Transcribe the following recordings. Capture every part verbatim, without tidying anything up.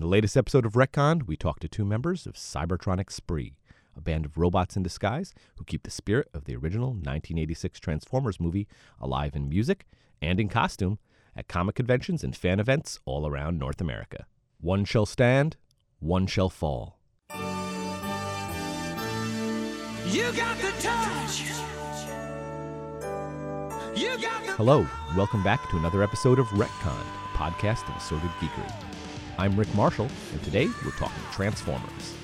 the latest episode of Retcon, we talk to two members of Cybertronic Spree, a band of robots in disguise who keep the spirit of the original nineteen eighty-six Transformers movie alive in music and in costume at comic conventions and fan events all around North America. One shall stand, one shall fall. You got the touch. You got the Hello, and welcome back to another episode of Retcon, a podcast of assorted geekery. I'm Rick Marshall, and today we're talking Transformers.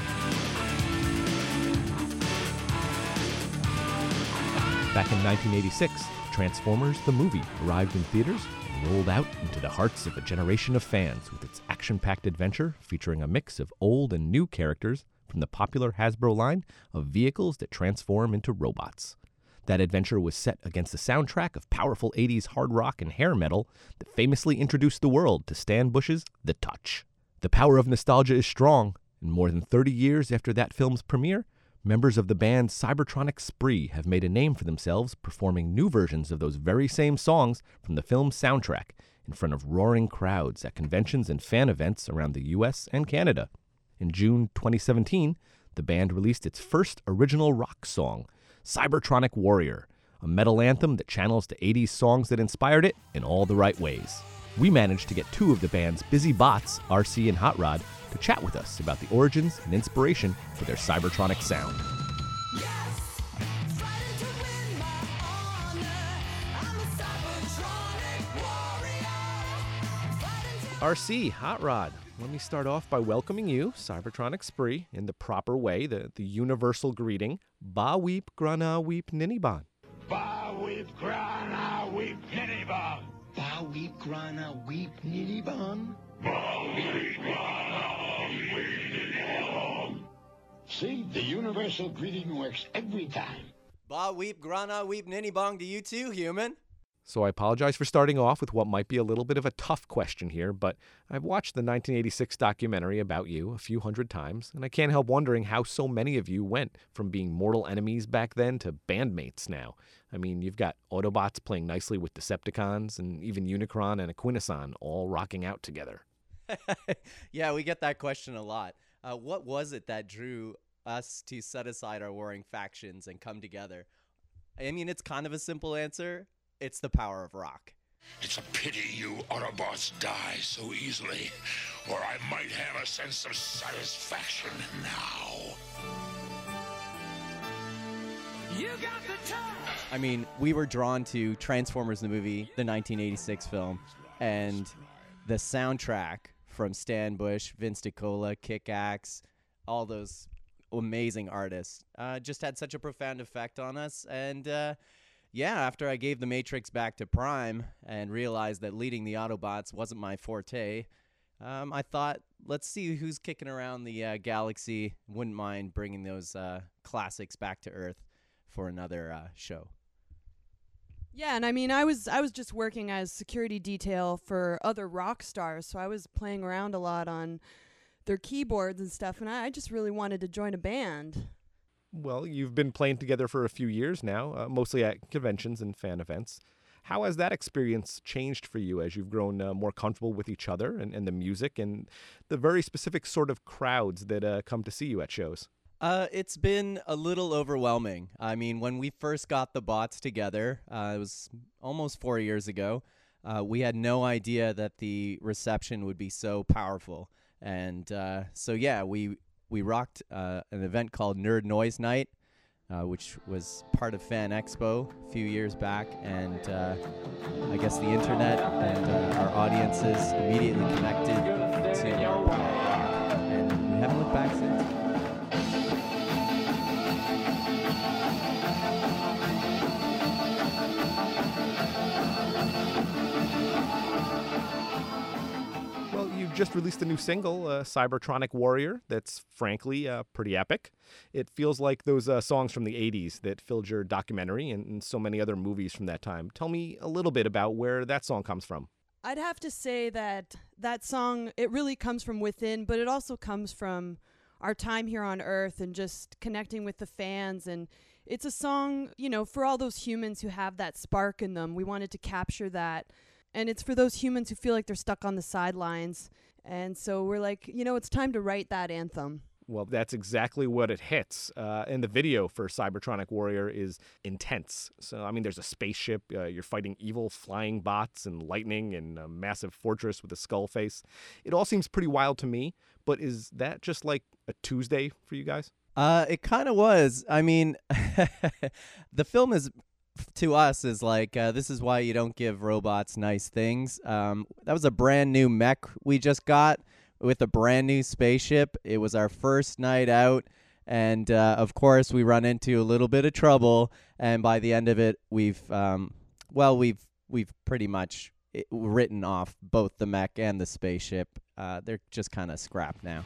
Back in nineteen eighty-six, Transformers the movie arrived in theaters and rolled out into the hearts of a generation of fans with its action-packed adventure featuring a mix of old and new characters from the popular Hasbro line of vehicles that transform into robots. That adventure was set against a soundtrack of powerful eighties hard rock and hair metal that famously introduced the world to Stan Bush's The Touch. The power of nostalgia is strong, and more than thirty years after that film's premiere, members of the band Cybertronic Spree have made a name for themselves performing new versions of those very same songs from the film's soundtrack in front of roaring crowds at conventions and fan events around the U S and Canada. In June twenty seventeen, the band released its first original rock song, Cybertronic Warrior, a metal anthem that channels the eighties songs that inspired it in all the right ways. We managed to get two of the band's busy bots, R C and Hot Rod, to chat with us about the origins and inspiration for their Cybertronic sound. R C, Hot Rod, let me start off by welcoming you, Cybertronic Spree, in the proper way, the, the universal greeting. Ba weep, grana weep, ninnyban. Ba weep, grana weep, ninnyban. Ba weep, grana weep, ninnyban. Ba weep, grana weep, ninnyban. See, the universal greeting works every time. Ba weep, grana weep, ninnybong to you too, human. So I apologize for starting off with what might be a little bit of a tough question here, but I've watched the nineteen eighty-six documentary about you a few hundred times, and I can't help wondering how so many of you went from being mortal enemies back then to bandmates now. I mean, you've got Autobots playing nicely with Decepticons, and even Unicron and Equinoson all rocking out together. Yeah, we get that question a lot. Uh, what was it that drew us to set aside our warring factions and come together? I mean, it's kind of a simple answer. It's the power of rock. It's a pity you Autobots die so easily, or I might have a sense of satisfaction now. You got the touch! I mean, we were drawn to Transformers the movie, the nineteen eighty-six film, and the soundtrack from Stan Bush, Vince DiCola, Kick-Axe, all those amazing artists, uh, just had such a profound effect on us, and uh, yeah, after I gave the Matrix back to Prime and realized that leading the Autobots wasn't my forte, um, I thought, let's see who's kicking around the uh, galaxy. Wouldn't mind bringing those uh, classics back to Earth for another uh, show. Yeah, and I mean, I was I was just working as security detail for other rock stars, so I was playing around a lot on their keyboards and stuff, and I, I just really wanted to join a band. Well, you've been playing together for a few years now, uh, mostly at conventions and fan events. How has that experience changed for you as you've grown uh, more comfortable with each other and, and the music and the very specific sort of crowds that uh, come to see you at shows? Uh, it's been a little overwhelming. I mean, when we first got the bots together, uh, it was almost four years ago, uh, we had no idea that the reception would be so powerful. And uh, so, yeah, we... We rocked uh, an event called Nerd Noise Night, uh, which was part of Fan Expo a few years back. And uh, I guess the internet and uh, our audiences immediately connected to our power rock. And we haven't looked back since. Just released a new single, uh, Cybertronic Warrior, that's frankly uh, pretty epic. It feels like those uh, songs from the eighties that filled your documentary and, and so many other movies from that time. Tell me a little bit about where that song comes from. I'd have to say that that song, it really comes from within, but it also comes from our time here on Earth and just connecting with the fans. And it's a song, you know, for all those humans who have that spark in them. We wanted to capture that. And it's for those humans who feel like they're stuck on the sidelines And so we're like, you know, it's time to write that anthem. Well, that's exactly what it hits. Uh, and the video for Cybertronic Warrior is intense. So, I mean, there's a spaceship. Uh, you're fighting evil flying bots and lightning and a massive fortress with a skull face. It all seems pretty wild to me, but is that just like a Tuesday for you guys? Uh, it kind of was. I mean, the film is, to us, is like, uh, this is why you don't give robots nice things. Um, that was a brand new mech we just got with a brand new spaceship. It was our first night out, and uh, of course we run into a little bit of trouble, and by the end of it we've um, well we've we've pretty much written off both the mech and the spaceship. Uh, they're just kind of scrapped now.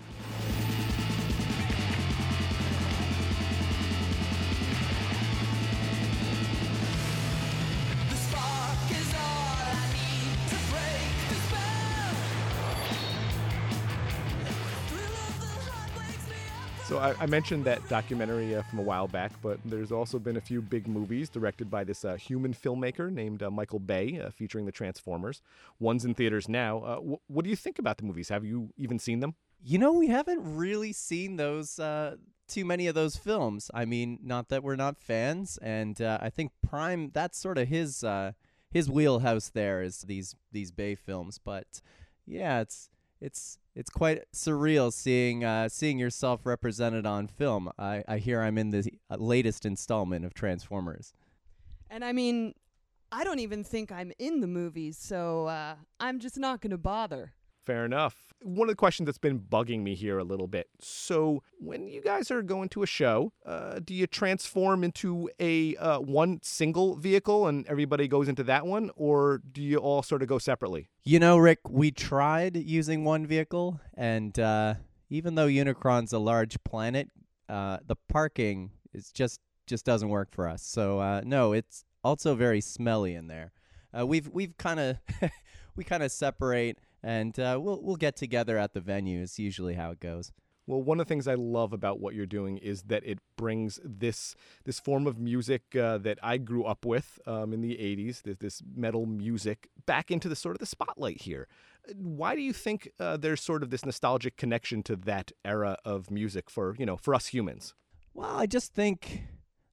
So I, I mentioned that documentary uh, from a while back, but there's also been a few big movies directed by this uh, human filmmaker named uh, Michael Bay, uh, featuring the Transformers. One's in theaters now. Uh, wh- what do you think about the movies? Have you even seen them? You know, we haven't really seen those uh, too many of those films. I mean, not that we're not fans, and uh, I think Prime, that's sort of his uh, his wheelhouse there, is these these Bay films. But yeah, it's it's it's quite surreal seeing uh, seeing yourself represented on film. I, I hear I'm in the latest installment of Transformers. And I mean, I don't even think I'm in the movies, so uh, I'm just not going to bother. Fair enough. One of the questions that's been bugging me here a little bit. So when you guys are going to a show, uh, do you transform into a uh, one single vehicle and everybody goes into that one, or do you all sort of go separately? You know, Rick, we tried using one vehicle, and uh, even though Unicron's a large planet, uh, the parking is just just doesn't work for us. So uh, no, it's also very smelly in there. Uh, we've we've kind of we kind of separate. And uh, we'll we'll get together at the venue. It's usually how it goes. Well, one of the things I love about what you're doing is that it brings this this form of music uh, that I grew up with um, in the eighties, this, this metal music, back into the sort of the spotlight here. Why do you think uh, there's sort of this nostalgic connection to that era of music for, you know, for us humans? Well, I just think,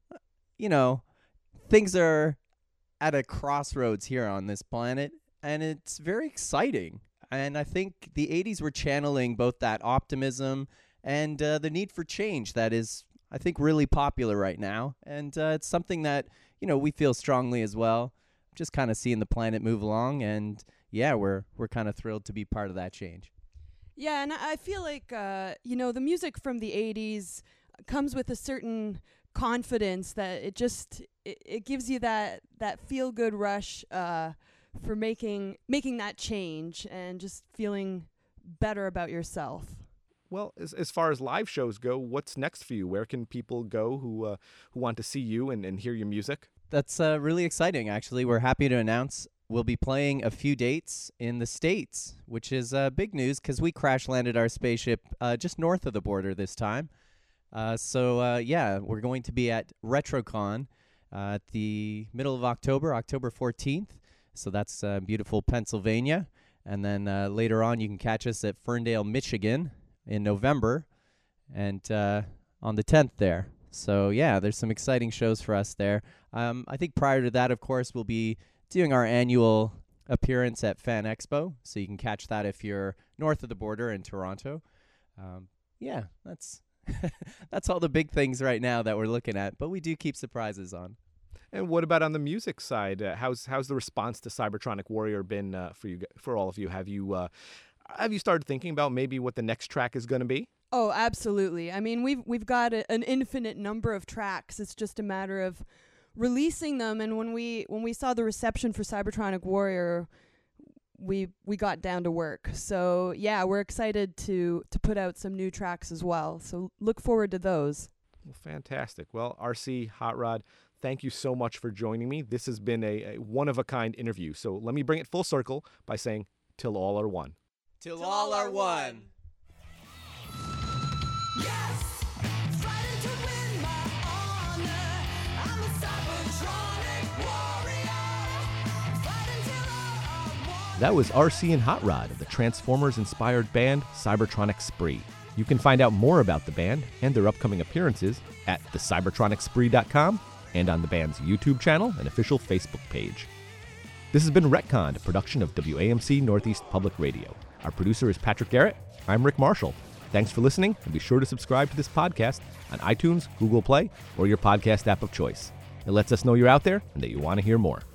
you know, things are at a crossroads here on this planet, and it's very exciting. And I think the eighties were channeling both that optimism and uh, the need for change that is, I think, really popular right now. And uh, it's something that, you know, we feel strongly as well. Just kind of seeing the planet move along. And, yeah, we're we're kind of thrilled to be part of that change. Yeah, and I feel like, uh, you know, the music from the eighties comes with a certain confidence that it just, it, it gives you that, that feel-good rush uh for making making that change and just feeling better about yourself. Well, as as far as live shows go, what's next for you? Where can people go who uh, who want to see you and, and hear your music? That's uh, really exciting, actually. We're happy to announce we'll be playing a few dates in the States, which is uh, big news because we crash-landed our spaceship uh, just north of the border this time. Uh, so, uh, yeah, we're going to be at RetroCon uh, at the middle of October, October fourteenth. So that's uh, beautiful Pennsylvania. And then uh, later on, you can catch us at Ferndale, Michigan in November and uh, on the tenth there. So, yeah, there's some exciting shows for us there. Um, I think prior to that, of course, we'll be doing our annual appearance at Fan Expo. So you can catch that if you're north of the border in Toronto. Um, yeah, that's that's all the big things right now that we're looking at. But we do keep surprises on. And what about on the music side? Uh, how's how's the response to Cybertronic Warrior been uh, for you, for all of you? Have you uh, have you started thinking about maybe what the next track is going to be? Oh, absolutely. I mean, we've we've got a, an infinite number of tracks. It's just a matter of releasing them. And when we when we saw the reception for Cybertronic Warrior, we we got down to work. So yeah, we're excited to to put out some new tracks as well. So look forward to those. Well, fantastic. Well, R C, Hot Rod, thank you so much for joining me. This has been a, a one-of-a-kind interview. So let me bring it full circle by saying, till all are one. Till, till all are one. Yes! Fighting to win my honor. I'm a Cybertronic warrior. Fighting till all are one. That was R C and Hot Rod of the Transformers-inspired band Cybertronic Spree. You can find out more about the band and their upcoming appearances at the cybertronic spree dot com and on the band's YouTube channel and official Facebook page. This has been Retconned, a production of W A M C Northeast Public Radio. Our producer is Patrick Garrett. I'm Rick Marshall. Thanks for listening, and be sure to subscribe to this podcast on iTunes, Google Play, or your podcast app of choice. It lets us know you're out there and that you want to hear more.